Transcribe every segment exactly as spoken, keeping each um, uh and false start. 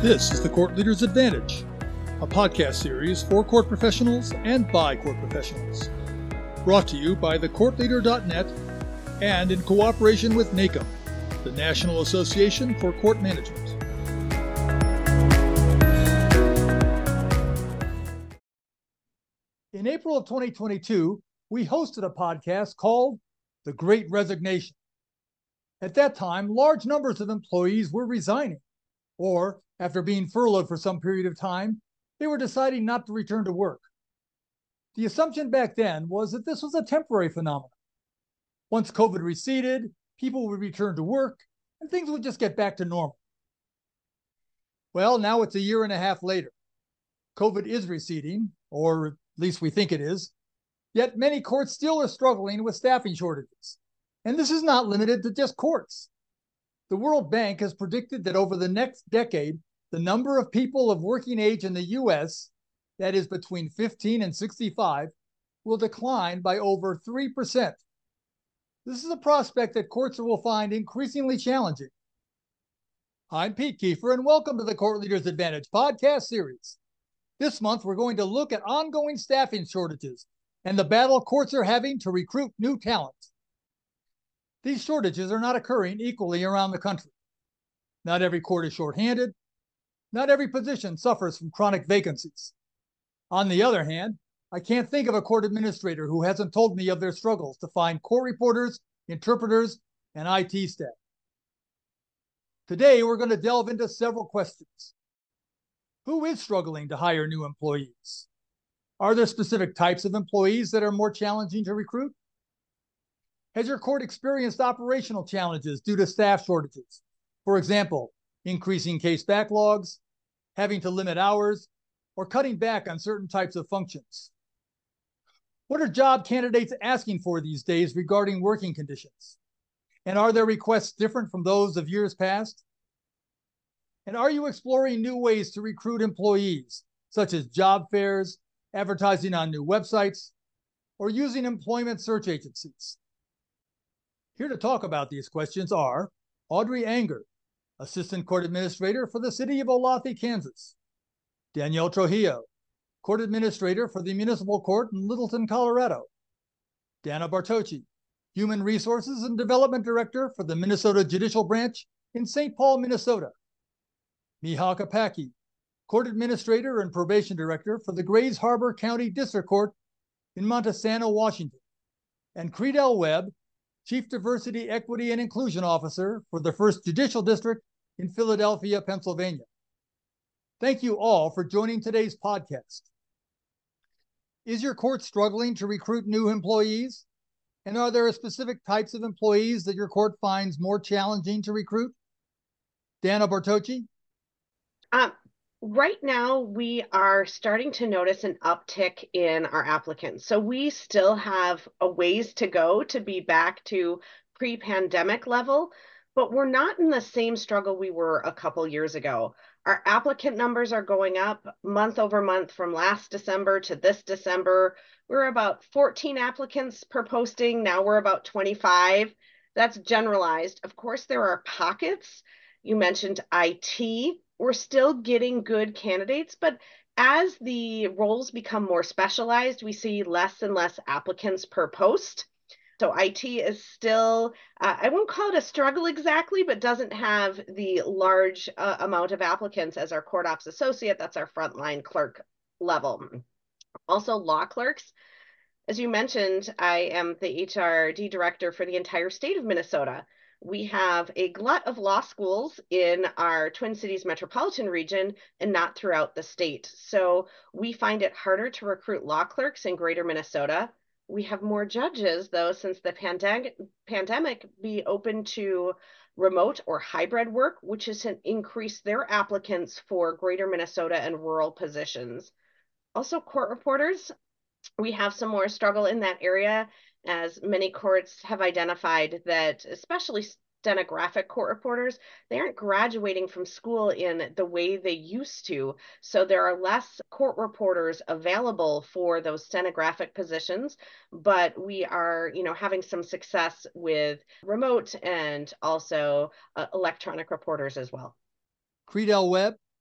This is the Court Leader's Advantage, a podcast series for court professionals and by court professionals. Brought to you by the court leader dot net and in cooperation with NACOM, the National Association for Court Management. In April of twenty twenty-two, we hosted a podcast called The Great Resignation. At that time, large numbers of employees were resigning, or after being furloughed for some period of time, they were deciding not to return to work. The assumption back then was that this was a temporary phenomenon. Once COVID receded, people would return to work, and things would just get back to normal. Well, now it's a year and a half later. COVID is receding, or at least we think it is, yet many courts still are struggling with staffing shortages. And this is not limited to just courts. The World Bank has predicted that over the next decade, the number of people of working age in the U S, that is between fifteen and sixty-five, will decline by over three percent. This is a prospect that courts will find increasingly challenging. I'm Pete Kiefer, and welcome to the Court Leader's Advantage podcast series. This month, we're going to look at ongoing staffing shortages and the battle courts are having to recruit new talent. These shortages are not occurring equally around the country. Not every court is shorthanded. Not every position suffers from chronic vacancies. On the other hand, I can't think of a court administrator who hasn't told me of their struggles to find court reporters, interpreters, and I T staff. Today, we're going to delve into several questions. Who is struggling to hire new employees? Are there specific types of employees that are more challenging to recruit? Has your court experienced operational challenges due to staff shortages? For example, increasing case backlogs, having to limit hours, or cutting back on certain types of functions? What are job candidates asking for these days regarding working conditions? And are their requests different from those of years past? And are you exploring new ways to recruit employees, such as job fairs, advertising on new websites, or using employment search agencies? Here to talk about these questions are Audrey Anger, Assistant Court Administrator for the City of Olathe, Kansas; Danielle Trujillo, Court Administrator for the Municipal Court in Littleton, Colorado; Dana Bartocci, Human Resources and Development Director for the Minnesota Judicial Branch in Saint Paul, Minnesota; Miha Kapaki, Court Administrator and Probation Director for the Grays Harbor County District Court in Montesano, Washington; and Creedell Webb, Chief Diversity, Equity, and Inclusion Officer for the First Judicial District in Philadelphia, Pennsylvania. Thank you all for joining today's podcast. Is your court struggling to recruit new employees? And are there specific types of employees that your court finds more challenging to recruit? Dana Bartocci? Um, right now, we are starting to notice an uptick in our applicants. So we still have a ways to go to be back to pre-pandemic level, but we're not in the same struggle we were a couple years ago. Our applicant numbers are going up month over month from last December to this December. We're about fourteen applicants per posting. Now we're about twenty-five. That's generalized. Of course, there are pockets. You mentioned I T. We're still getting good candidates, but as the roles become more specialized, we see less and less applicants per post. So I T is still, uh, I won't call it a struggle exactly, but doesn't have the large uh, amount of applicants as our court ops associate. That's our frontline clerk level. Also law clerks. As you mentioned, I am the H R D director for the entire state of Minnesota. We have a glut of law schools in our Twin Cities metropolitan region and not throughout the state. So we find it harder to recruit law clerks in greater Minnesota. We have more judges, though, since the pandemic, pandemic be open to remote or hybrid work, which has increased their applicants for greater Minnesota and rural positions. Also, court reporters, we have some more struggle in that area, as many courts have identified that, especially stenographic court reporters, they aren't graduating from school in the way they used to. So there are less court reporters available for those stenographic positions, but we are, you know, having some success with remote and also uh, electronic reporters as well. Creedell Webb?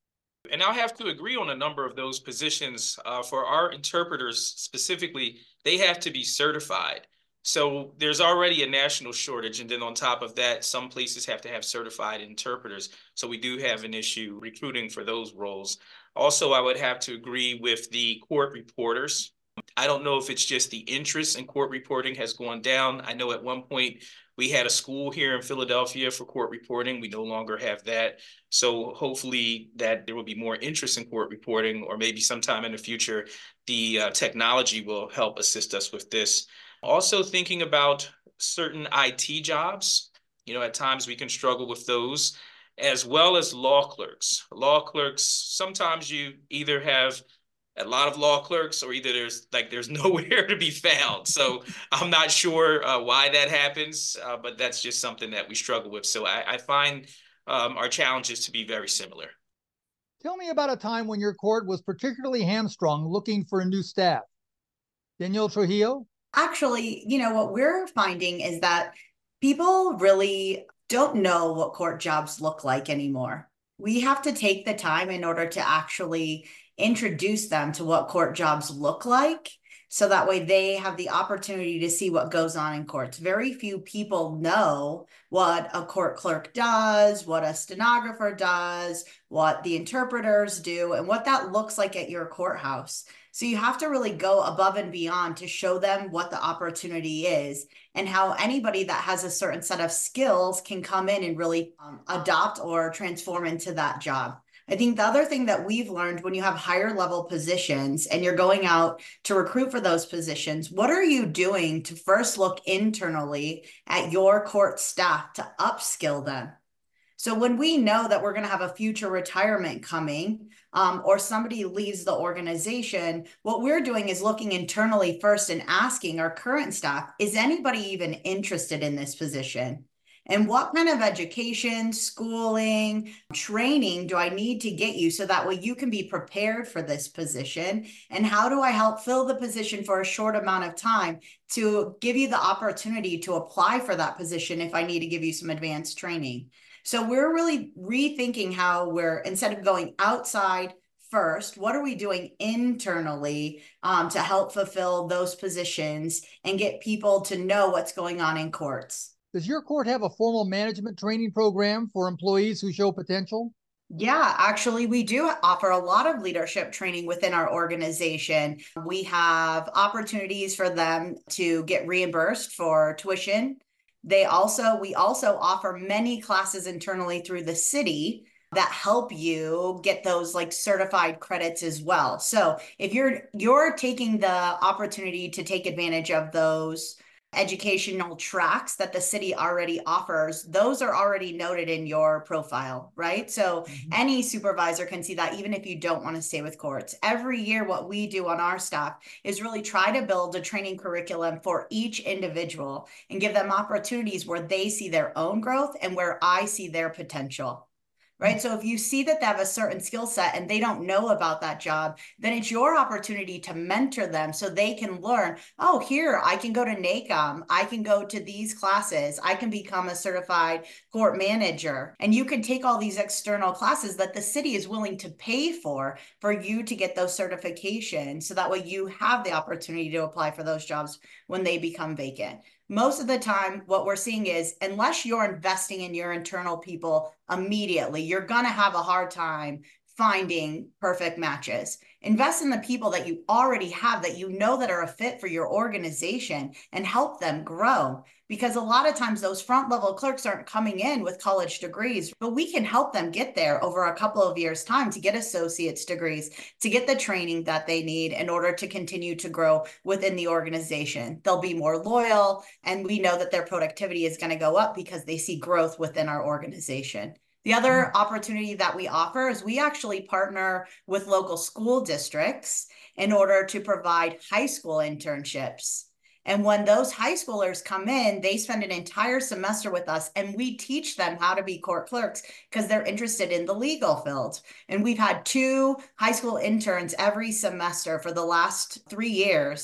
And I'll have to agree on a number of those positions. Uh, for our interpreters specifically, they have to be certified. So there's already a national shortage. And then on top of that, some places have to have certified interpreters. So we do have an issue recruiting for those roles. Also, I would have to agree with the court reporters. I don't know if it's just the interest in court reporting has gone down. I know at one point we had a school here in Philadelphia for court reporting. We no longer have that. So hopefully that there will be more interest in court reporting, or maybe sometime in the future, the uh, technology will help assist us with this. Also thinking about certain I T jobs, you know, at times we can struggle with those, as well as law clerks. Law clerks, sometimes you either have a lot of law clerks, or either there's like there's nowhere to be found. So I'm not sure uh, why that happens, uh, but that's just something that we struggle with. So I, I find um, our challenges to be very similar. Tell me about a time when your court was particularly hamstrung looking for a new staff. Danielle Trujillo? Actually, you know, what we're finding is that people really don't know what court jobs look like anymore. We have to take the time in order to actually introduce them to what court jobs look like, so that way they have the opportunity to see what goes on in courts. Very few people know what a court clerk does, what a stenographer does, what the interpreters do, and what that looks like at your courthouse. So you have to really go above and beyond to show them what the opportunity is, and how anybody that has a certain set of skills can come in and really um, adopt or transform into that job. I think the other thing that we've learned, when you have higher level positions and you're going out to recruit for those positions, what are you doing to first look internally at your court staff to upskill them? So when we know that we're going to have a future retirement coming, um, or somebody leaves the organization, what we're doing is looking internally first and asking our current staff, is anybody even interested in this position? And what kind of education, schooling, training do I need to get you so that way you can be prepared for this position? And how do I help fill the position for a short amount of time to give you the opportunity to apply for that position if I need to give you some advanced training? So we're really rethinking how we're, instead of going outside first, what are we doing internally um, to help fulfill those positions and get people to know what's going on in courts? Does your court have a formal management training program for employees who show potential? Yeah, actually, we do offer a lot of leadership training within our organization. We have opportunities for them to get reimbursed for tuition. They also, we also offer many classes internally through the city that help you get those like certified credits as well. So if you're you're taking the opportunity to take advantage of those educational tracks that the city already offers, those are already noted in your profile, right? So mm-hmm. any supervisor can see that, even if you don't want to stay with courts. Every year, what we do on our staff is really try to build a training curriculum for each individual and give them opportunities where they see their own growth and where I see their potential. Right. So if you see that they have a certain skill set and they don't know about that job, then it's your opportunity to mentor them so they can learn, oh, here, I can go to NACOM. I can go to these classes. I can become a certified court manager. And you can take all these external classes that the city is willing to pay for, for you to get those certifications. So that way you have the opportunity to apply for those jobs when they become vacant. Most of the time, what we're seeing is, unless you're investing in your internal people immediately, you're going to have a hard time finding perfect matches. Invest in the people that you already have, that you know that are a fit for your organization, and help them grow. Because a lot of times those front level clerks aren't coming in with college degrees, but we can help them get there over a couple of years' time to get associate's degrees, to get the training that they need in order to continue to grow within the organization. They'll be more loyal, and we know that their productivity is going to go up because they see growth within our organization. The other opportunity that we offer is we actually partner with local school districts in order to provide high school internships. And when those high schoolers come in, they spend an entire semester with us, and we teach them how to be court clerks because they're interested in the legal field. And we've had two high school interns every semester for the last three years.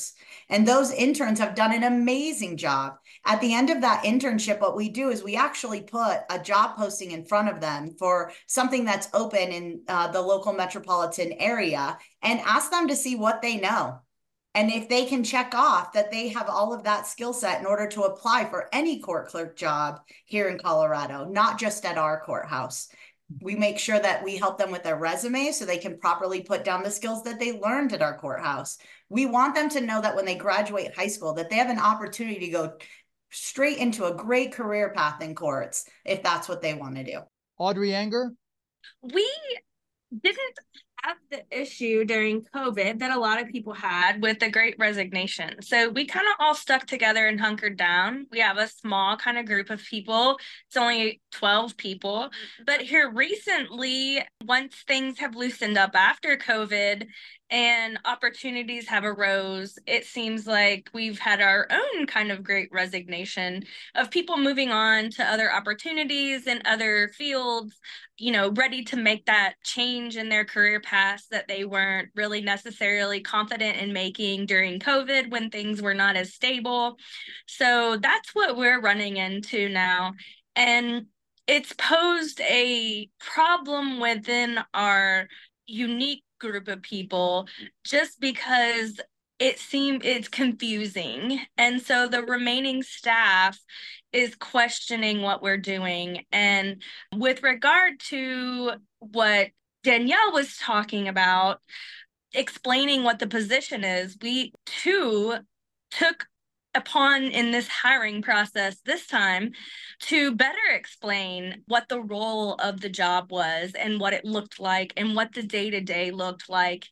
And those interns have done an amazing job. At the end of that internship, what we do is we actually put a job posting in front of them for something that's open in uh, the local metropolitan area and ask them to see what they know. And if they can check off that they have all of that skill set in order to apply for any court clerk job here in Colorado, not just at our courthouse. We make sure that we help them with their resume so they can properly put down the skills that they learned at our courthouse. We want them to know that when they graduate high school, that they have an opportunity to go straight into a great career path in courts, if that's what they want to do. Audrey Anger? We didn't have the issue during COVID that a lot of people had with the Great Resignation. So we kind of all stuck together and hunkered down. We have a small kind of group of people. It's only twelve people. But here recently, once things have loosened up after COVID and opportunities have arose, it seems like we've had our own kind of Great Resignation of people moving on to other opportunities in other fields, you know, ready to make that change in their career paths that they weren't really necessarily confident in making during COVID when things were not as stable. So that's what we're running into now. And it's posed a problem within our unique group of people just because it seemed it's confusing. And so the remaining staff is questioning what we're doing. And with regard to what Danielle was talking about, explaining what the position is, we too took upon in this hiring process this time to better explain what the role of the job was and what it looked like and what the day-to-day looked like.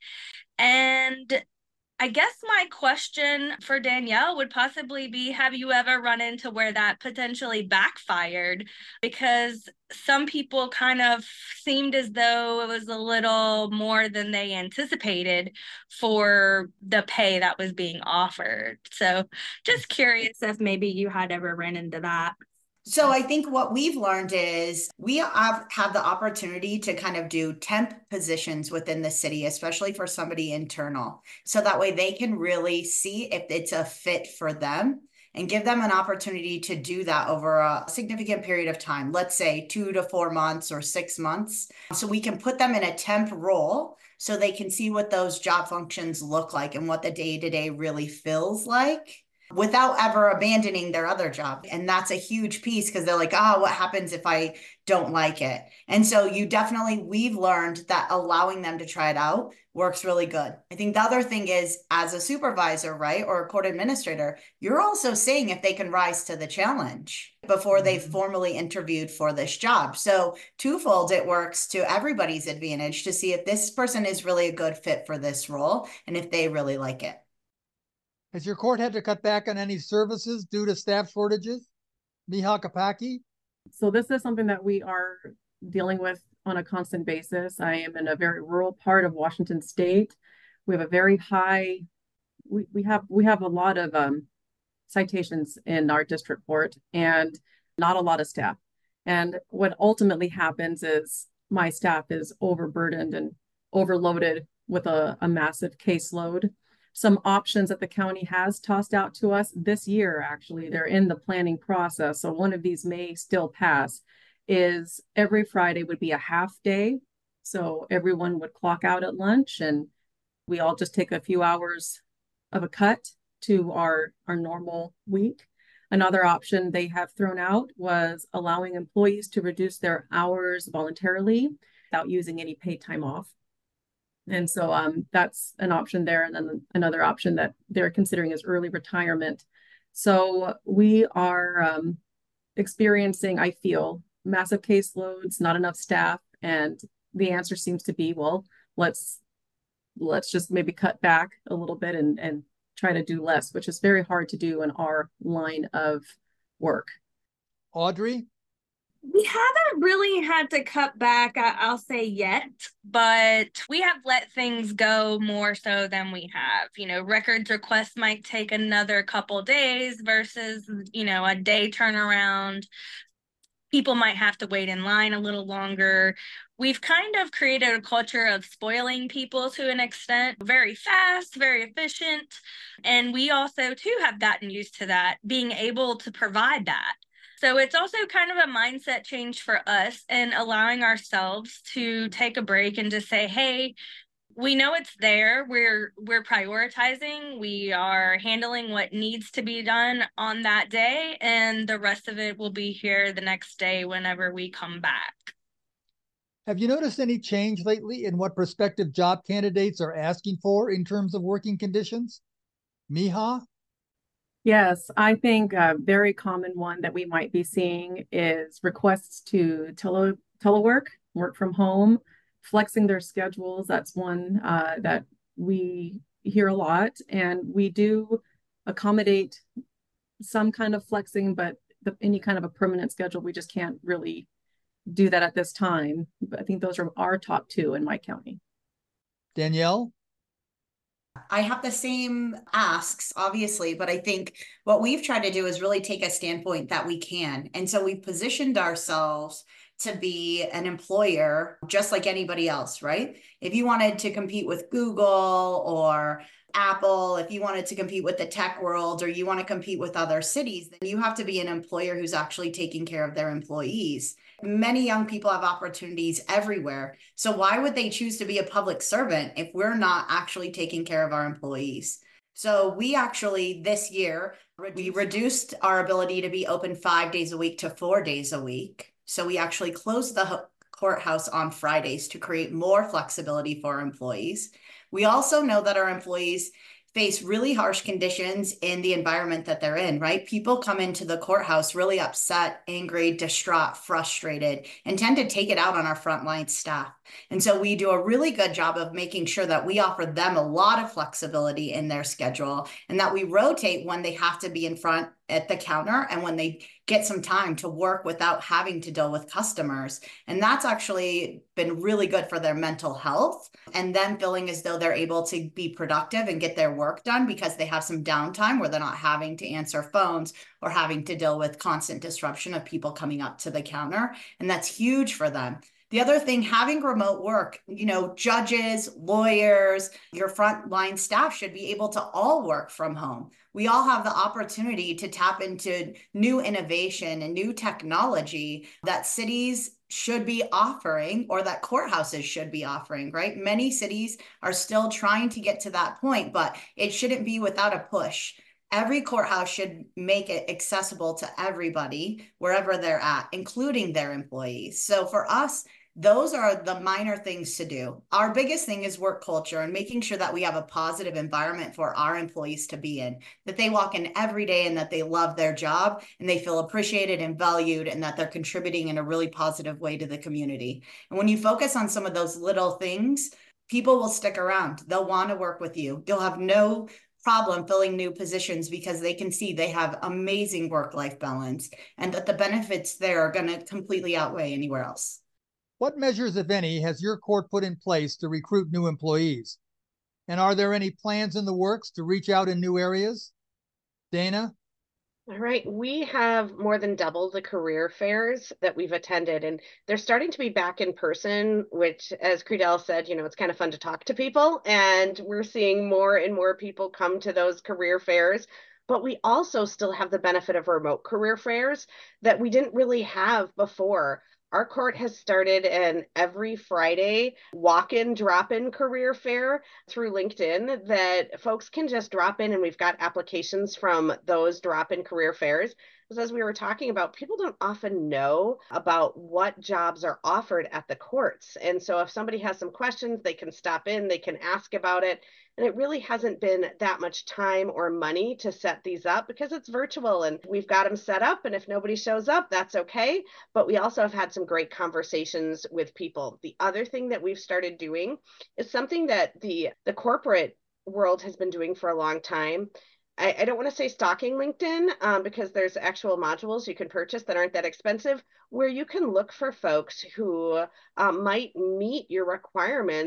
And I guess my question for Danielle would possibly be, have you ever run into where that potentially backfired? Because some people kind of seemed as though it was a little more than they anticipated for the pay that was being offered. So just curious if maybe you had ever ran into that. So I think what we've learned is we have, have the opportunity to kind of do temp positions within the city, especially for somebody internal. So that way they can really see if it's a fit for them and give them an opportunity to do that over a significant period of time, let's say two to four months or six months. So we can put them in a temp role so they can see what those job functions look like and what the day-to-day really feels like, without ever abandoning their other job. And that's a huge piece because they're like, oh, what happens if I don't like it? And so you definitely, we've learned that allowing them to try it out works really good. I think the other thing is, as a supervisor, right, or a court administrator, you're also saying if they can rise to the challenge before mm-hmm. they've formally interviewed for this job. So twofold, it works to everybody's advantage to see if this person is really a good fit for this role and if they really like it. Has your court had to cut back on any services due to staff shortages? Miha Kapaki? So this is something that we are dealing with on a constant basis. I am in a very rural part of Washington State. We have a very high, we, we have we have a lot of um, citations in our district court and not a lot of staff. And what ultimately happens is my staff is overburdened and overloaded with a, a massive caseload. Some options that the county has tossed out to us this year, actually, they're in the planning process. So one of these may still pass, is every Friday would be a half day. So everyone would clock out at lunch and we all just take a few hours of a cut to our, our normal week. Another option they have thrown out was allowing employees to reduce their hours voluntarily without using any paid time off. And so um, that's an option there. And then another option that they're considering is early retirement. So we are um, experiencing, I feel, massive caseloads, not enough staff. And the answer seems to be, well, let's let's just maybe cut back a little bit and, and try to do less, which is very hard to do in our line of work. Audrey? We haven't really had to cut back, I'll say yet, but we have let things go more so than we have. You know, records requests might take another couple days versus, you know, a day turnaround. people might have to wait in line a little longer. We've kind of created a culture of spoiling people to an extent, very fast, very efficient. And we also too have gotten used to that, being able to provide that. So it's also kind of a mindset change for us and allowing ourselves to take a break and just say, hey, we know it's there. We're we're prioritizing. We are handling what needs to be done on that day, and the rest of it will be here the next day whenever we come back. Have you noticed any change lately in what prospective job candidates are asking for in terms of working conditions? Miha? Yes, I think a very common one that we might be seeing is requests to tele telework, work from home, flexing their schedules. That's one uh, that we hear a lot, and we do accommodate some kind of flexing, but the, any kind of a permanent schedule, we just can't really do that at this time. But I think those are our top two in my county. Danielle? I have the same asks, obviously, but I think what we've tried to do is really take a standpoint that we can. And so we've positioned ourselves to be an employer just like anybody else, right? If you wanted to compete with Google or Apple, if you wanted to compete with the tech world, or you want to compete with other cities, then you have to be an employer who's actually taking care of their employees. Many young people have opportunities everywhere. So why would they choose to be a public servant if we're not actually taking care of our employees? So we actually, this year, we reduced our ability to be open five days a week to four days a week. So we actually closed the courthouse on Fridays to create more flexibility for our employees. We also know that our employees face really harsh conditions in the environment that they're in, right? People come into the courthouse really upset, angry, distraught, frustrated, and tend to take it out on our frontline staff. And so we do a really good job of making sure that we offer them a lot of flexibility in their schedule, and that we rotate when they have to be in front at the counter and when they get some time to work without having to deal with customers. And that's actually been really good for their mental health, and them feeling as though they're able to be productive and get their work done because they have some downtime where they're not having to answer phones or having to deal with constant disruption of people coming up to the counter. And that's huge for them. The other thing, having remote work, you know, judges, lawyers, your frontline staff should be able to all work from home. We all have the opportunity to tap into new innovation and new technology that cities should be offering, or that courthouses should be offering, right? Many cities are still trying to get to that point, but it shouldn't be without a push. Every courthouse should make it accessible to everybody wherever they're at, including their employees. So for us, those are the minor things to do. Our biggest thing is work culture and making sure that we have a positive environment for our employees to be in, that they walk in every day and that they love their job and they feel appreciated and valued, and that they're contributing in a really positive way to the community. And when you focus on some of those little things, people will stick around. They'll want to work with you. You'll have no problem filling new positions because they can see they have amazing work-life balance, and that the benefits there are going to completely outweigh anywhere else. What measures, if any, has your court put in place to recruit new employees? And are there any plans in the works to reach out in new areas? Dana? All right, we have more than double the career fairs that we've attended, and they're starting to be back in person, which, as Creedell said, you know, it's kind of fun to talk to people, and we're seeing more and more people come to those career fairs. But we also still have the benefit of remote career fairs that we didn't really have before. Our court has started an every Friday walk-in, drop-in career fair through LinkedIn that folks can just drop in, and we've got applications from those drop-in career fairs. Because as we were talking about, people don't often know about what jobs are offered at the courts. And so if somebody has some questions, they can stop in, they can ask about it. And it really hasn't been that much time or money to set these up because it's virtual and we've got them set up. And if nobody shows up, that's okay. But we also have had some great conversations with people. The other thing that we've started doing is something that the, the corporate world has been doing for a long time. I, I don't want to say stalking LinkedIn um, because there's actual modules you can purchase that aren't that expensive, where you can look for folks who um, might meet your requirements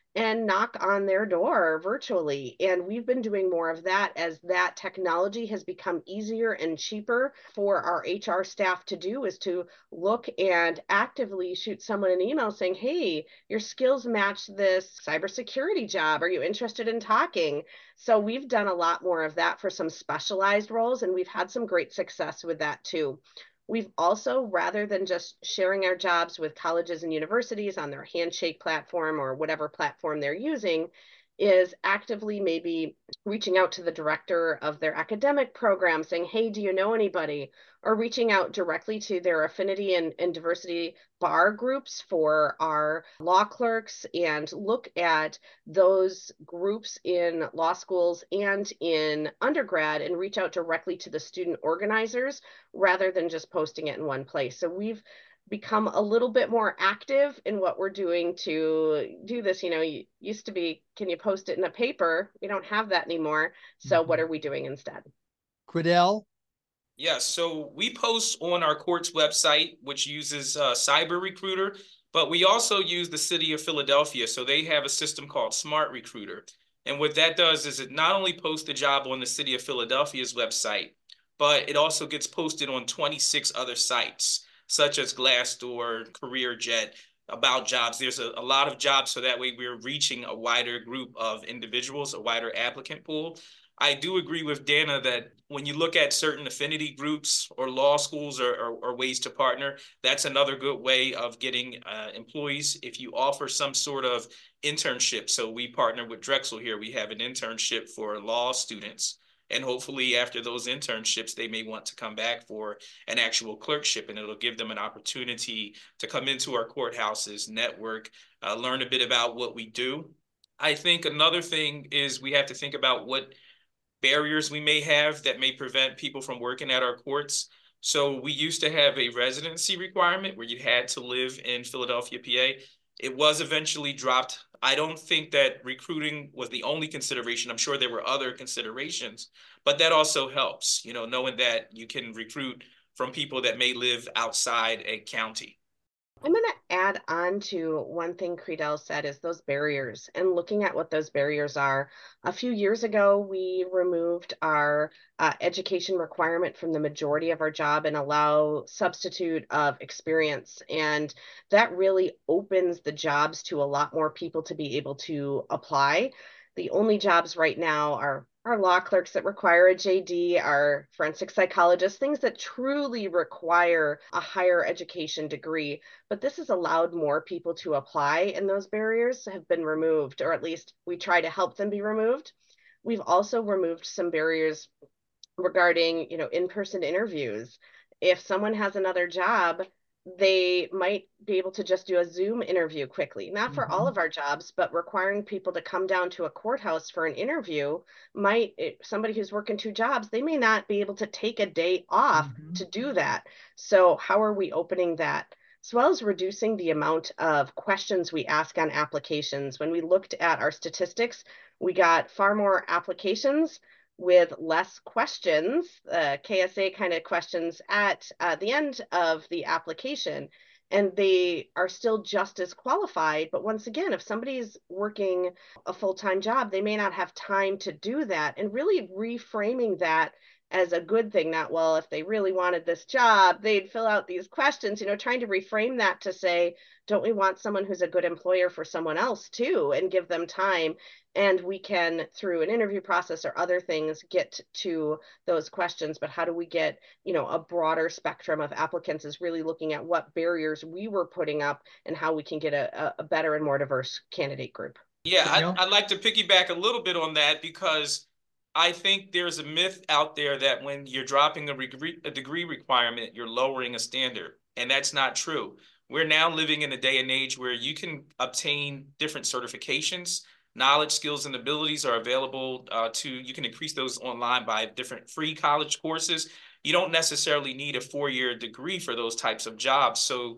and knock on their door virtually. And we've been doing more of that as that technology has become easier and cheaper for our H R staff to do, is to look and actively shoot someone an email saying, hey, your skills match this cybersecurity job. Are you interested in talking? So we've done a lot more of that for some specialized roles, and we've had some great success with that too. We've also, rather than just sharing our jobs with colleges and universities on their Handshake platform or whatever platform they're using, is actively maybe reaching out to the director of their academic program saying, hey, do you know anybody? Or reaching out directly to their affinity and, and diversity bar groups for our law clerks, and look at those groups in law schools and in undergrad and reach out directly to the student organizers rather than just posting it in one place. So we've become a little bit more active in what we're doing to do this. You know, you used to be, can you post it in a paper? We don't have that anymore. So Mm-hmm. what are we doing instead? Credell? Yes, so we post on our court's website, which uses uh, Cyber Recruiter, but we also use the city of Philadelphia. So they have a system called Smart Recruiter. And what that does is it not only posts the job on the city of Philadelphia's website, but it also gets posted on twenty-six other sites, such as Glassdoor, CareerJet, About Jobs. There's a, a lot of jobs, so that way we're reaching a wider group of individuals, a wider applicant pool. I do agree with Dana that when you look at certain affinity groups or law schools or, or, or ways to partner, that's another good way of getting uh, employees. If you offer some sort of internship, so we partner with Drexel here, we have an internship for law students. And hopefully after those internships, they may want to come back for an actual clerkship, and it'll give them an opportunity to come into our courthouses, network, uh, learn a bit about what we do. I think another thing is we have to think about what barriers we may have that may prevent people from working at our courts. So we used to have a residency requirement where you had to live in Philadelphia, P A. It was eventually dropped. I don't think that recruiting was the only consideration. I'm sure there were other considerations, but that also helps, you know, knowing that you can recruit from people that may live outside a county. I'm going to add on to one thing Credell said, is those barriers, and looking at what those barriers are. A few years ago, we removed our uh, education requirement from the majority of our job and allow substitute of experience. And that really opens the jobs to a lot more people to be able to apply. The only jobs right now are our law clerks that require a J D, our forensic psychologists, things that truly require a higher education degree. But this has allowed more people to apply, and those barriers have been removed, or at least we try to help them be removed. We've also removed some barriers regarding, you know, in-person interviews. If someone has another job, they might be able to just do a Zoom interview quickly, not for mm-hmm. all of our jobs, but requiring people to come down to a courthouse for an interview might, somebody who's working two jobs, they may not be able to take a day off mm-hmm. to do that. So how are we opening that? As well as reducing the amount of questions we ask on applications. When we looked at our statistics, we got far more applications with less questions, uh, K S A kind of questions at uh, the end of the application, and they are still just as qualified. But once again, if somebody's working a full-time job, they may not have time to do that, and really reframing that as a good thing, not, well, if they really wanted this job, they'd fill out these questions, you know, trying to reframe that to say, don't we want someone who's a good employer for someone else too, and give them time? And we can, through an interview process or other things, get to those questions. But how do we get, you know, a broader spectrum of applicants, is really looking at what barriers we were putting up and how we can get a, a better and more diverse candidate group. Yeah, I'd, I'd like to piggyback a little bit on that, because I think there's a myth out there that when you're dropping a degree, a degree requirement, you're lowering a standard. And that's not true. We're now living in a day and age where you can obtain different certifications. Knowledge, skills, and abilities are available uh, to, you can increase those online by different free college courses. You don't necessarily need a four-year degree for those types of jobs. So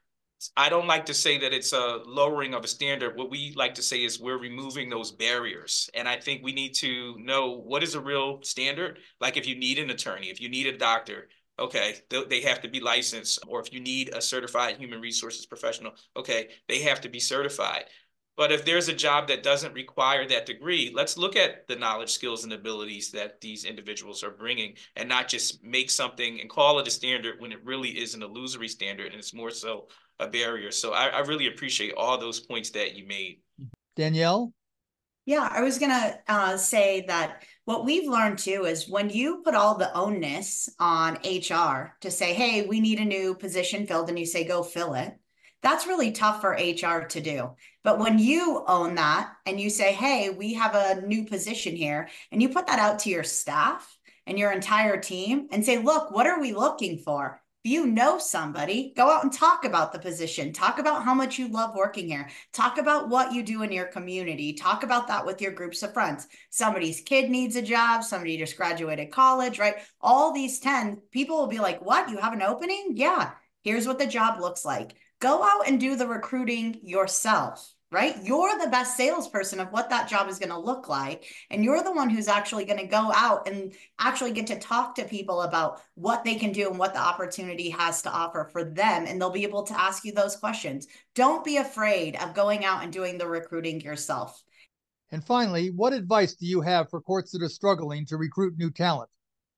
I don't like to say that it's a lowering of a standard. What we like to say is we're removing those barriers. And I think we need to know what is a real standard. Like if you need an attorney, if you need a doctor, okay, they have to be licensed. Or if you need a certified human resources professional, okay, they have to be certified. But if there's a job that doesn't require that degree, let's look at the knowledge, skills, and abilities that these individuals are bringing and not just make something and call it a standard when it really is an illusory standard and it's more so a barrier. So I, I really appreciate all those points that you made. Danielle? Yeah, I was gonna uh, say that what we've learned too is when you put all the onus on H R to say, hey, we need a new position filled, and you say, go fill it, that's really tough for H R to do. But when you own that and you say, hey, we have a new position here, and you put that out to your staff and your entire team and say, look, what are we looking for? If you know somebody, go out and talk about the position. Talk about how much you love working here. Talk about what you do in your community. Talk about that with your groups of friends. Somebody's kid needs a job. Somebody just graduated college, right? All these ten people will be like, what? You have an opening? Yeah. Here's what the job looks like. Go out and do the recruiting yourself, right? You're the best salesperson of what that job is going to look like. And you're the one who's actually going to go out and actually get to talk to people about what they can do and what the opportunity has to offer for them. And they'll be able to ask you those questions. Don't be afraid of going out and doing the recruiting yourself. And finally, what advice do you have for courts that are struggling to recruit new talent?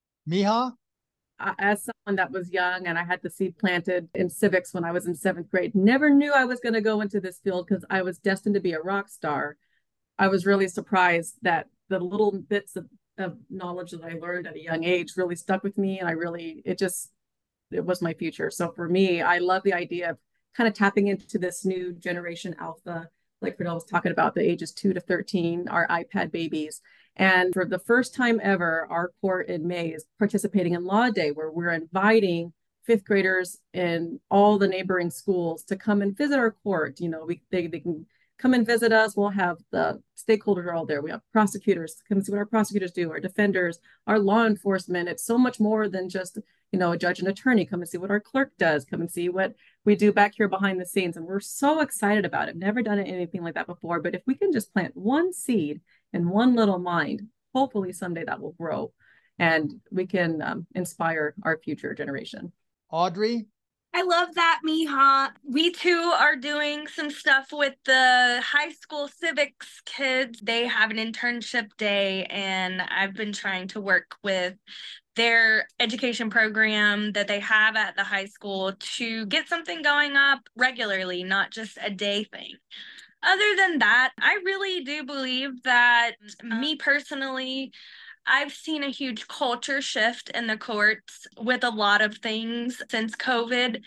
Miha? As someone that was young and I had the seed planted in civics when I was in seventh grade, never knew I was going to go into this field because I was destined to be a rock star. I was really surprised that the little bits of, of knowledge that I learned at a young age really stuck with me. And I really, it just, it was my future. So for me, I love the idea of kind of tapping into this new generation alpha, like Fidel was talking about, the ages two to thirteen, our iPad babies. And for the first time ever, our court in May is participating in Law Day, where we're inviting fifth graders in all the neighboring schools to come and visit our court. You know, we they, they can come and visit us. We'll have the stakeholders are all there. We have prosecutors, come and see what our prosecutors do, our defenders, our law enforcement. It's so much more than just, you know, a judge and attorney. Come and see what our clerk does. Come and see what we do back here behind the scenes. And we're so excited about it. Never done anything like that before. But if we can just plant one seed in one little mind, hopefully someday that will grow and we can um, inspire our future generation. Audrey? I love that, Miha. We too are doing some stuff with the high school civics kids. They have an internship day, and I've been trying to work with their education program that they have at the high school to get something going up regularly, not just a day thing. Other than that, I really do believe that me personally, I've seen a huge culture shift in the courts with a lot of things since COVID.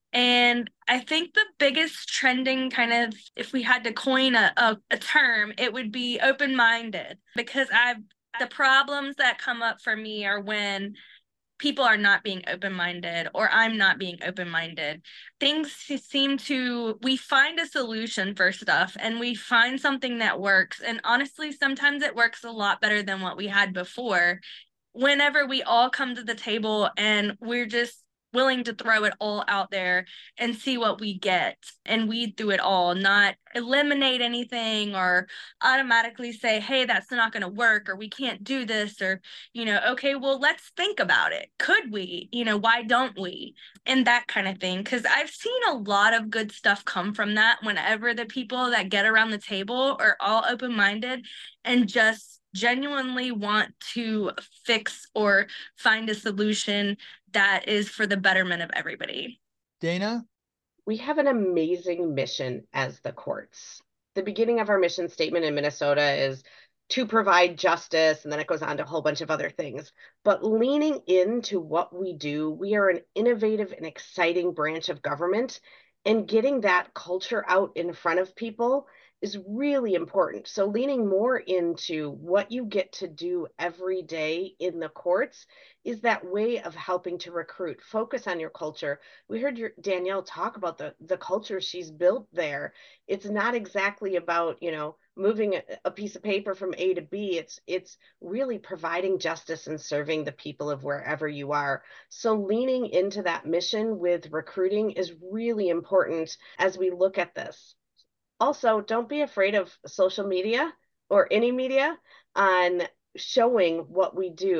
And I think the biggest trending kind of, if we had to coin a, a, a term, it would be open-minded, because I've the problems that come up for me are when people are not being open-minded or I'm not being open-minded. Things seem to, we find a solution for stuff and we find something that works. And honestly, sometimes it works a lot better than what we had before. Whenever we all come to the table and we're just willing to throw it all out there and see what we get and weed through it all, not eliminate anything or automatically say, hey, that's not going to work, or we can't do this, or, you know, okay, well, let's think about it. Could we, you know, why don't we? And that kind of thing. Because I've seen a lot of good stuff come from that whenever the people that get around the table are all open-minded and just genuinely want to fix or find a solution that is for the betterment of everybody. Dana? We have an amazing mission as the courts. The beginning of our mission statement in Minnesota is to provide justice, and then it goes on to a whole bunch of other things. But leaning into what we do, we are an innovative and exciting branch of government, and getting that culture out in front of people is really important. So leaning more into what you get to do every day in the courts is that way of helping to recruit. Focus on your culture. We heard your Danielle talk about the, the culture she's built there. It's not exactly about, you know, moving a, a piece of paper from A to B. It's it's really providing justice and serving the people of wherever you are. So leaning into that mission with recruiting is really important as we look at this. Also, don't be afraid of social media or any media on showing what we do.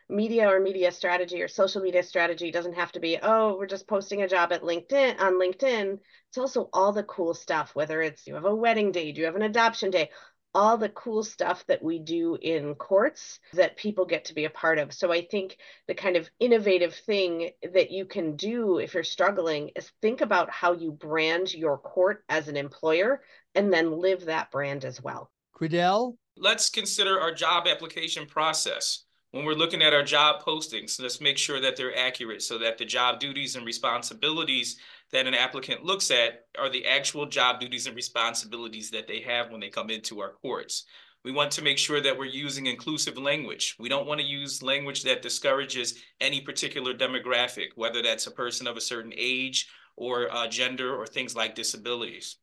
media or media strategy or social media strategy doesn't have to be, oh, we're just posting a job at LinkedIn on LinkedIn. It's also all the cool stuff, whether it's you have a wedding day, do you have an adoption day, all the cool stuff that we do in courts that people get to be a part of. So I think the kind of innovative thing that you can do if you're struggling is think about how you brand your court as an employer and then live that brand as well. Credell? Let's consider our job application process. When we're looking at our job postings, let's make sure that they're accurate so that the job duties and responsibilities that an applicant looks at are the actual job duties and responsibilities that they have when they come into our courts. We want to make sure that we're using inclusive language. We don't want to use language that discourages any particular demographic, whether that's a person of a certain age or uh, gender or things like disabilities.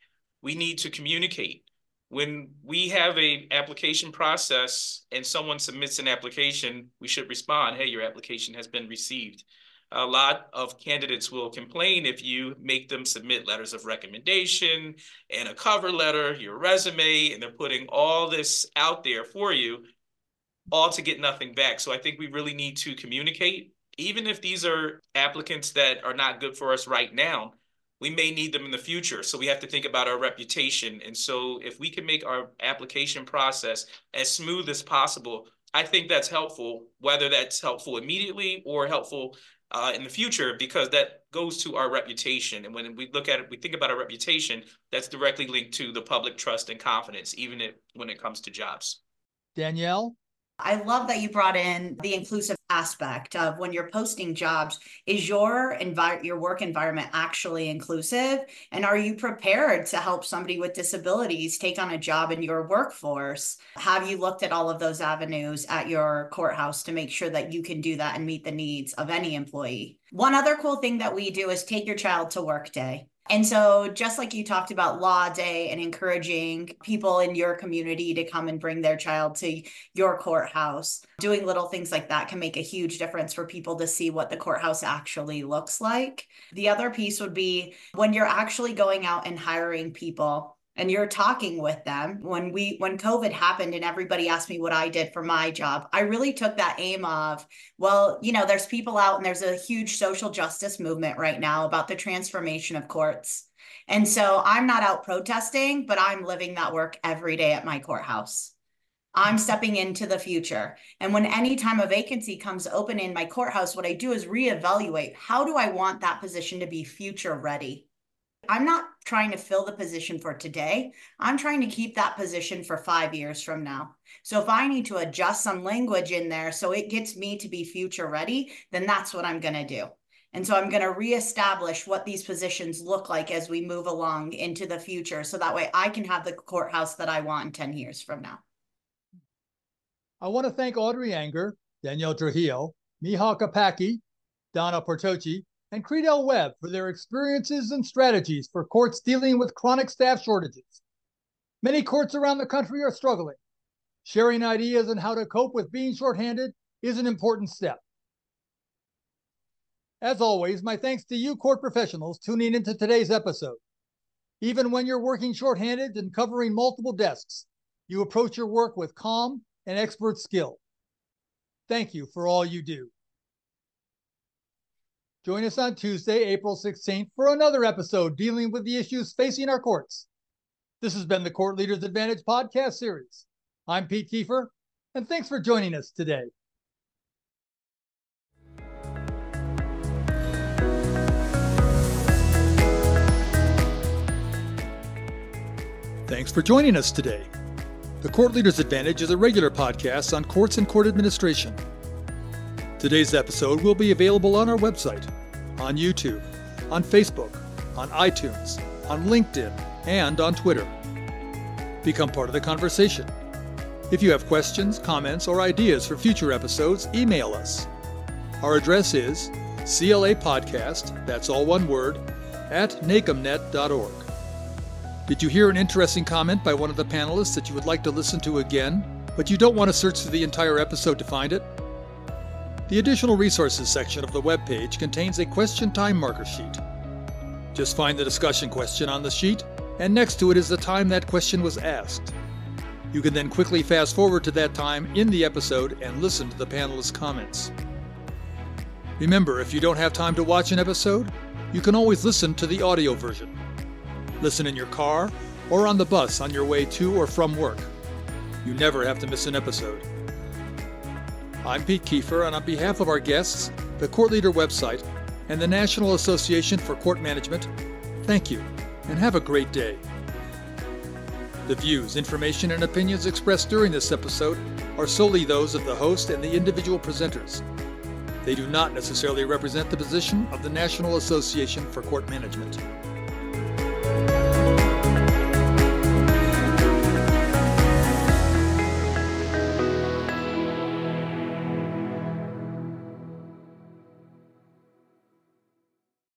We need to communicate. When we have a application process and someone submits an application, we should respond, hey, your application has been received. A lot of candidates will complain if you make them submit letters of recommendation and a cover letter, your resume, and they're putting all this out there for you, all to get nothing back. So I think we really need to communicate. Even if these are applicants that are not good for us right now, we may need them in the future. So we have to think about our reputation. And so if we can make our application process as smooth as possible, I think that's helpful, whether that's helpful immediately or helpful uh, in the future, because that goes to our reputation. And when we look at it, we think about our reputation, that's directly linked to the public trust and confidence, even if, when it comes to jobs. Danielle? I love that you brought in the inclusive aspect of when you're posting jobs. Is your envi- your work environment actually inclusive? And are you prepared to help somebody with disabilities take on a job in your workforce? Have you looked at all of those avenues at your courthouse to make sure that you can do that and meet the needs of any employee? One other cool thing that we do is Take Your Child to Work Day. And so just like you talked about Law Day and encouraging people in your community to come and bring their child to your courthouse, doing little things like that can make a huge difference for people to see what the courthouse actually looks like. The other piece would be when you're actually going out and hiring people and you're talking with them. When we, when COVID happened and everybody asked me what I did for my job, I really took that aim of, well, you know, there's people out and there's a huge social justice movement right now about the transformation of courts. And so I'm not out protesting, but I'm living that work every day at my courthouse. I'm stepping into the future. And when any time a vacancy comes open in my courthouse, what I do is reevaluate, how do I want that position to be future ready? I'm not trying to fill the position for today. I'm trying to keep that position for five years from now. So if I need to adjust some language in there so it gets me to be future ready, then that's what I'm going to do. And so I'm going to reestablish what these positions look like as we move along into the future. So that way I can have the courthouse that I want in ten years from now. I want to thank Audrey Anger, Danielle Trujillo, Miha Kapaki, Donna Portochi, and Credell Webb for their experiences and strategies for courts dealing with chronic staff shortages. Many courts around the country are struggling. Sharing ideas on how to cope with being shorthanded is an important step. As always, my thanks to you court professionals tuning into today's episode. Even when you're working shorthanded and covering multiple desks, you approach your work with calm and expert skill. Thank you for all you do. Join us on Tuesday, April sixteenth, for another episode dealing with the issues facing our courts. This has been the Court Leaders Advantage podcast series. I'm Pete Kiefer, and thanks for joining us today. Thanks for joining us today. The Court Leaders Advantage is a regular podcast on courts and court administration. Today's episode will be available on our website, on YouTube, on Facebook, on iTunes, on LinkedIn, and on Twitter. Become part of the conversation. If you have questions, comments, or ideas for future episodes, email us. Our address is C L A podcast, that's all one word, at nacomnet dot org. Did you hear an interesting comment by one of the panelists that you would like to listen to again, but you don't want to search through the entire episode to find it? The Additional Resources section of the webpage contains a question time marker sheet. Just find the discussion question on the sheet, and next to it is the time that question was asked. You can then quickly fast forward to that time in the episode and listen to the panelists' comments. Remember, if you don't have time to watch an episode, you can always listen to the audio version. Listen in your car or on the bus on your way to or from work. You never have to miss an episode. I'm Pete Kiefer, and on behalf of our guests, the Court Leader website, and the National Association for Court Management, thank you, and have a great day. The views, information, and opinions expressed during this episode are solely those of the host and the individual presenters. They do not necessarily represent the position of the National Association for Court Management.